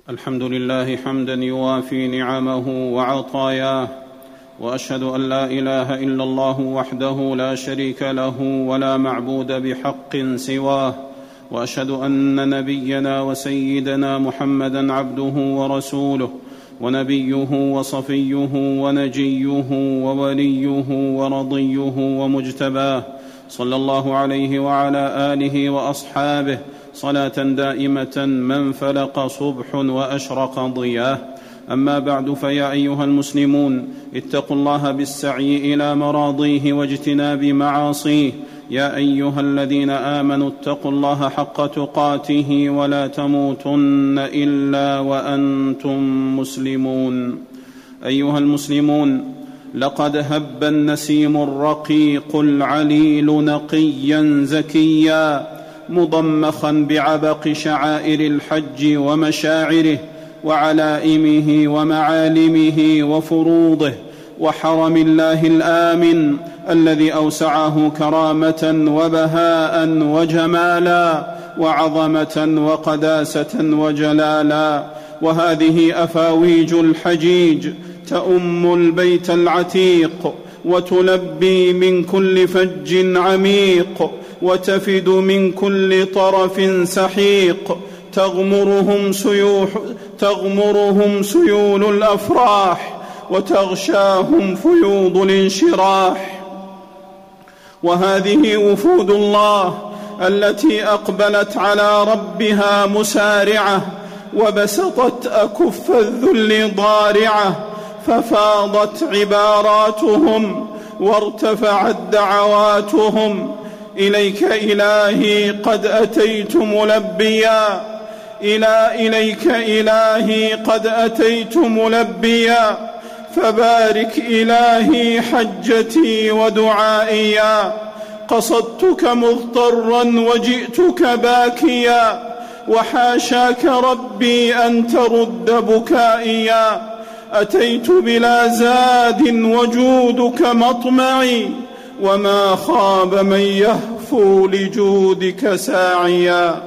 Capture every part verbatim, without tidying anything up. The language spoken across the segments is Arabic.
الحمد لله حمدا يوافي نعمه وعطاياه، وأشهد أن لا إله إلا الله وحده لا شريك له ولا معبود بحق سواه، وأشهد أن نبينا وسيدنا محمدا عبده ورسوله ونبيه وصفيه ونجيه ووليه ورضيه ومجتباه، صلى الله عليه وعلى آله وأصحابه صلاة دائمة من فلق صبح وأشرق ضياه. أما بعد، فيا أيها المسلمون، اتقوا الله بالسعي إلى مراضيه واجتناب معاصيه. يا أيها الذين آمنوا اتقوا الله حق تقاته ولا تموتن إلا وأنتم مسلمون. أيها المسلمون، لقد هب النسيم الرقيق العليل نقيا زكيا مضمخا بعبق شعائر الحج ومشاعره وعلائمه ومعالمه وفروضه، وحرم الله الآمن الذي أوسعه كرامة وبهاء وجمالا وعظمة وقداسة وجلالا. وهذه أفاويج الحجيج تؤم البيت العتيق، وتلبي من كل فج عميق، وتفد من كل طرف سحيق، تغمرهم سيوح تغمرهم سيول الأفراح، وتغشاهم فيوض الانشراح. وهذه وفود الله التي أقبلت على ربها مسارعة، وبسطت أكف الذل ضارعة، ففاضت عباراتهم وارتفعت دعواتهم: إليك إلهي قد أتيت ملبيا، إلى إليك إلهي قد أتيت ملبيا، فبارك إلهي حجتي ودعائيا، قصدتك مضطرا وجئتك باكيا، وحاشاك ربي أن ترد بكائيا، أتيت بلا زاد وجودك مطمعي، وما خاب من يهفو لجودك ساعيا.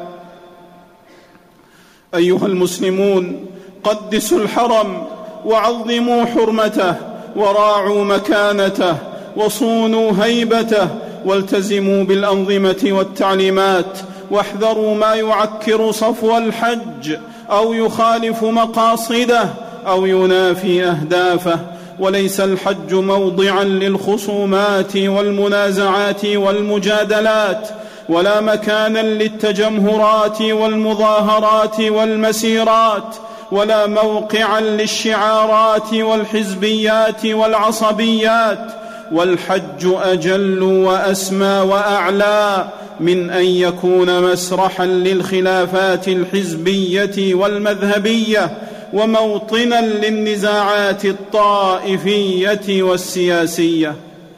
أيها المسلمون، قدسوا الحرم وعظموا حرمته، وراعوا مكانته، وصونوا هيبته، والتزموا بالأنظمة والتعليمات، واحذروا ما يعكر صفو الحج أو يخالف مقاصده أو ينافي أهدافه. وليس الحج موضعا للخصومات والمنازعات والمجادلات، ولا مكانا للتجمهرات والمظاهرات والمسيرات، ولا موقعا للشعارات والحزبيات والعصبيات. والحج أجل وأسمى وأعلى من أن يكون مسرحا للخلافات الحزبية والمذهبية، وموطنا للنزاعات الطائفية والسياسية.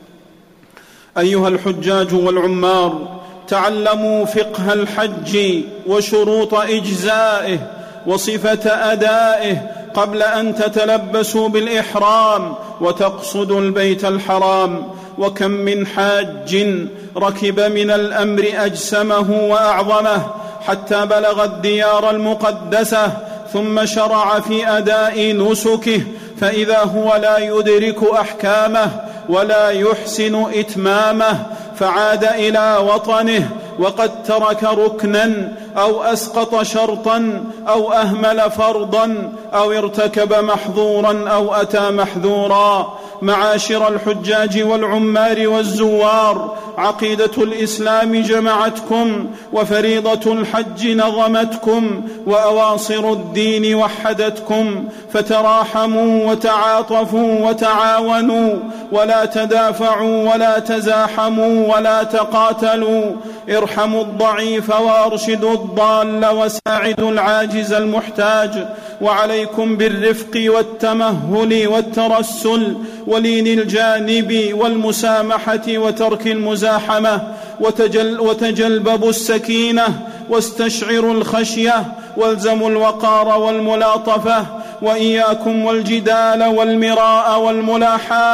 أيها الحجاج والعمار، تعلموا فقه الحج وشروط إجزائه وصفة أدائه قبل أن تتلبسوا بالإحرام وتقصدوا البيت الحرام. وكم من حاج ركب من الأمر أجسمه وأعظمه حتى بلغ الديار المقدسة، ثم شرع في أداء نسكه، فإذا هو لا يدرك أحكامه ولا يحسن إتمامه، فعاد إلى وطنه وقد ترك ركنا أو أسقط شرطا أو أهمل فرضا أو ارتكب محظورا أو أتى محذورا. معاشر الحجاج والعمار والزوار، عقيدة الإسلام جمعتكم، وفريضة الحج نظمتكم، وأواصر الدين وحدتكم، فتراحموا وتعاطفوا وتعاونوا، ولا تدافعوا ولا تزاحموا ولا تقاتلوا. ارحموا الضعيف وارشدوا الضال وساعدوا العاجز المحتاج، وعليكم بالرفق والتمهل والترسل ولين الجانب والمسامحة وترك المزاحمة، وتجل وتجلببوا السكينة واستشعروا الخشية، والزموا الوقار والملاطفة، وإياكم والجدال والمراء والملاحاة،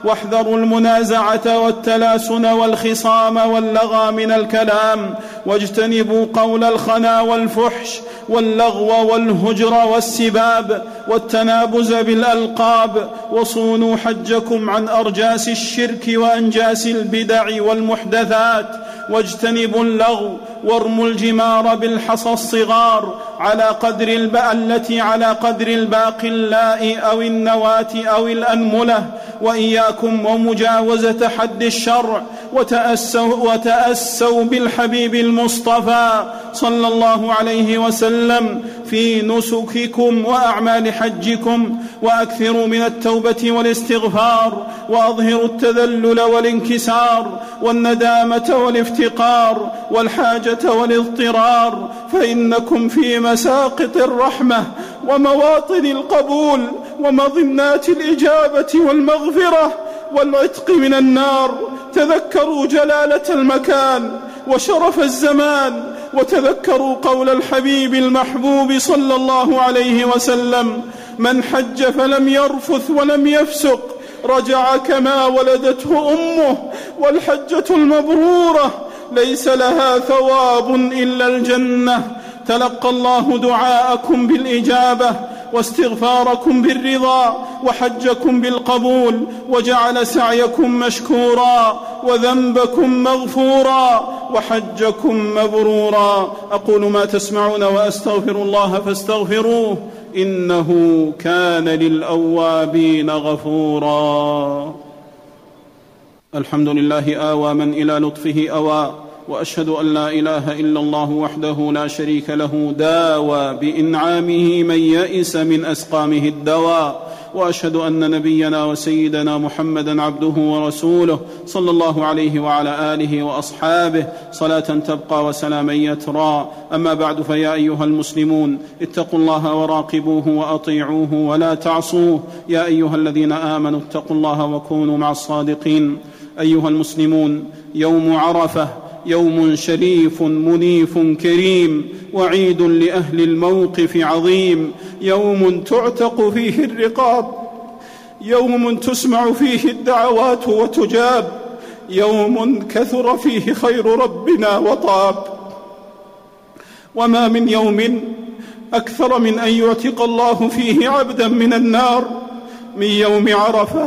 واحذروا المنازعة والتلاسن والخصام واللغى من الكلام، واجتنبوا قول الخنا والفحش واللغو والهجر والسباب والتنابز بالألقاب، وصونوا حجكم عن أرجاس الشرك وأنجاس البدع والمحدثات، واجتنبوا اللغو، وارموا الجمار بالحصى الصغار على قدر الباء التي على قدر الباقي اللاء أو النواة أو الأنملة، وإياكم ومجاوزة حد الشرع، وتأسوا, وتأسوا بالحبيب المصطفى صلى الله عليه وسلم في نسككم وأعمال حجكم، وأكثروا من التوبة والاستغفار، وأظهروا التذلل والانكسار والندامة والافتقار والحاجة والاضطرار، فإنكم في مساقط الرحمة ومواطن القبول ومظنات الإجابة والمغفرة والعتق من النار. تذكروا جلالة المكان وشرف الزمان، وتذكروا قول الحبيب المحبوب صلى الله عليه وسلم: من حج فلم يرفث ولم يفسق رجع كما ولدته أمه، والحجة المبرورة ليس لها ثواب إلا الجنة. تلقى الله دعاءكم بالإجابة واستغفاركم بالرضا وحجكم بالقبول، وجعل سعيكم مشكورا وذنبكم مغفورا وحجكم مبرورا. أقول ما تسمعون وأستغفر الله فاستغفروه إنه كان للأوابين غفورا. الحمد لله آوى من إلى لطفه أوى، وأشهد أن لا إله إلا الله وحده لا شريك له داوى بإنعامه من يئس من أسقامه الدواء، وأشهد أن نبينا وسيدنا محمدا عبده ورسوله صلى الله عليه وعلى آله وأصحابه صلاة تبقى وسلاما يترى. أما بعد، فيا أيها المسلمون اتقوا الله وراقبوه وأطيعوه ولا تعصوه. يا أيها الذين آمنوا اتقوا الله وكونوا مع الصادقين. أيها المسلمون، يوم عرفة يوم شريف منيف كريم، وعيد لأهل الموقف عظيم، يوم تعتق فيه الرقاب، يوم تسمع فيه الدعوات وتجاب، يوم كثر فيه خير ربنا وطاب. وما من يوم أكثر من أن يعتق الله فيه عبدا من النار من يوم عرفة،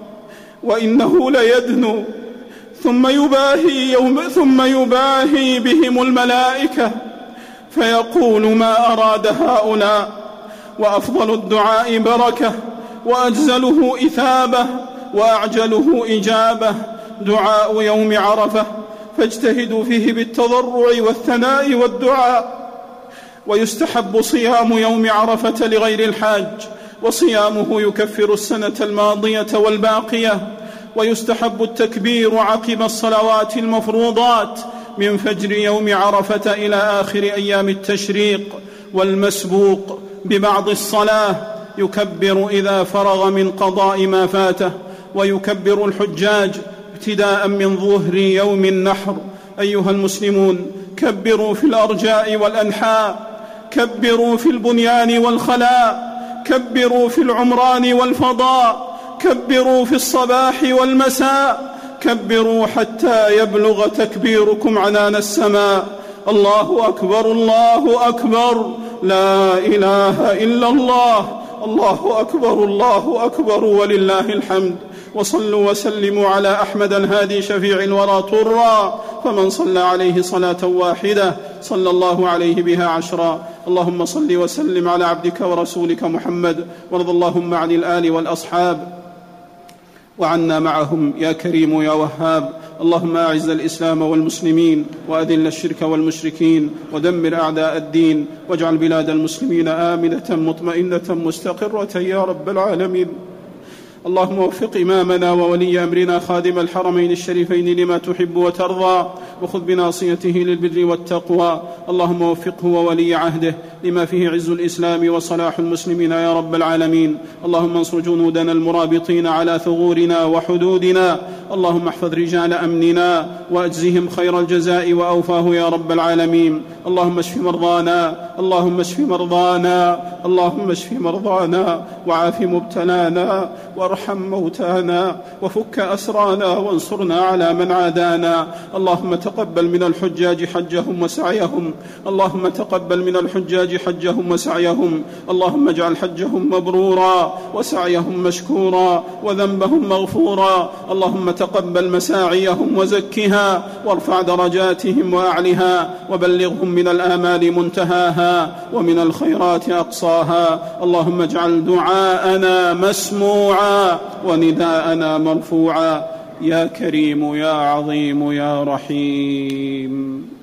وإنه ليدنو ثم يباهي, يوم ثم يباهي بهم الملائكة فيقول: ما أراد هؤلاء؟ وأفضل الدعاء بركة، وأجزله إثابة، وأعجله إجابة دعاء يوم عرفة، فاجتهدوا فيه بالتضرع والثناء والدعاء. ويستحب صيام يوم عرفة لغير الحاج، وصيامه يكفر السنة الماضية والباقية. ويستحب التكبير عقب الصلوات المفروضات من فجر يوم عرفة إلى آخر أيام التشريق، والمسبوق ببعض الصلاة يكبر إذا فرغ من قضاء ما فاته. ويكبر الحجاج ابتداء من ظهر يوم النحر. أيها المسلمون، كبروا في الأرجاء والأنحاء، كبروا في البنيان والخلاء، كبروا في العمران والفضاء، كبروا في الصباح والمساء، كبروا حتى يبلغ تكبيركم عنان السماء. الله أكبر، الله أكبر، لا إله إلا الله، الله أكبر، الله أكبر، ولله الحمد. وصلوا وسلموا على أحمد الهادي شفيع الورى طرا، فمن صلى عليه صلاة واحدة صلى الله عليه بها عشرا. اللهم صل وسلم على عبدك ورسولك محمد، وارض اللهم عن الآل والأصحاب وعنا معهم يا كريم يا وهاب. اللهم أعز الإسلام والمسلمين، وأذل الشرك والمشركين، ودمر أعداء الدين، واجعل بلاد المسلمين آمنة مطمئنة مستقرة يا رب العالمين. اللهم وفق إمامنا وولي أمرنا خادم الحرمين الشريفين لما تحب وترضى، وخذ بناصيته للبر والتقوى. اللهم وفقه وولي عهده لما فيه عز الإسلام وصلاح المسلمين يا رب العالمين. اللهم انصر جنودنا المرابطين على ثغورنا وحدودنا. اللهم احفظ رجال أمننا وأجزهم خير الجزاء وأوفاه يا رب العالمين. اللهم اشف مرضانا اللهم اشف مرضانا اللهم اشف مرضانا وعاف مبتلانا وارحم موتانا وفك أسرانا وانصرنا على من عادانا. اللهم تقبل من الحجاج حجهم وسعيهم اللهم تقبل من الحجاج حجهم وسعيهم اللهم اجعل حجهم مبرورا وسعيهم مشكورا وذنبهم مغفورا. اللهم تقبل مساعيهم وزكها وارفع درجاتهم وأعلها وبلغهم من الآمال منتهاها ومن الخيرات أقصاها. اللهم اجعل دعاءنا مسموعا ونداءنا مرفوعا يا كريم يا عظيم يا رحيم.